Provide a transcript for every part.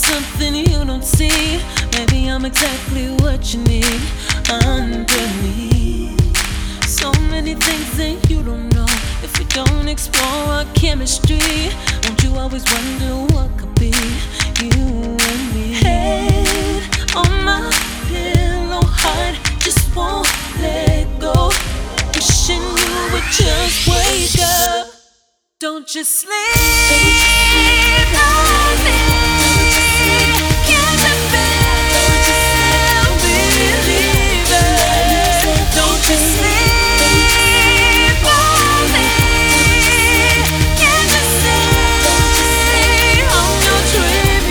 something you don't see. Maybe I'm exactly what you need underneath. So many things that you don't know if we don't explore our chemistry. Won't you always wonder what could be you and me? Head on my pillow, heart just won't let go. Wishing you would just wake up. Don't just sleep on me. Can't you feel believing? Don't just sleep on me. Can't you see I'm your dream?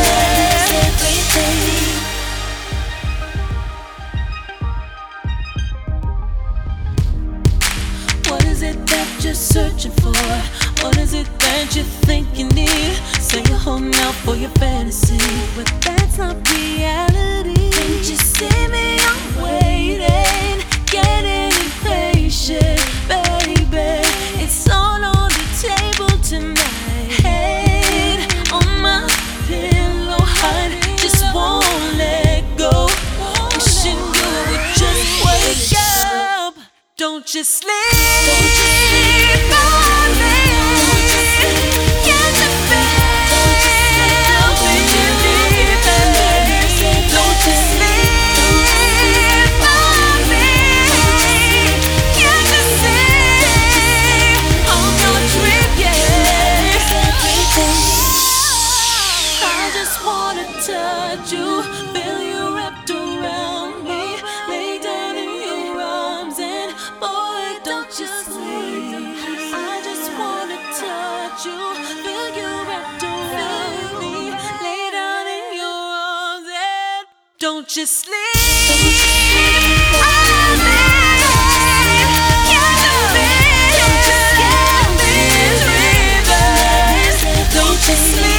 What is it that you're searching for? What is it that you think you need? Say you're home now for your fantasy, but that's not reality. Can't you see me? I'm waiting, getting impatient, baby. It's all on the table tonight. Head on my pillow, heart just won't let go. Wishing you would just wake up. Don't just sleep on me. Can't you feel believing? Don't just sleep on me. Can't you see I'm your dream? I just wanna touch you, feel you wrapped around me, lay down in your arms and boy, don't you sleep. I just wanna touch you, feel you wrapped around me, lay down in your arms and don't you sleep. On me. Can't you feel this river? Don't you sleep.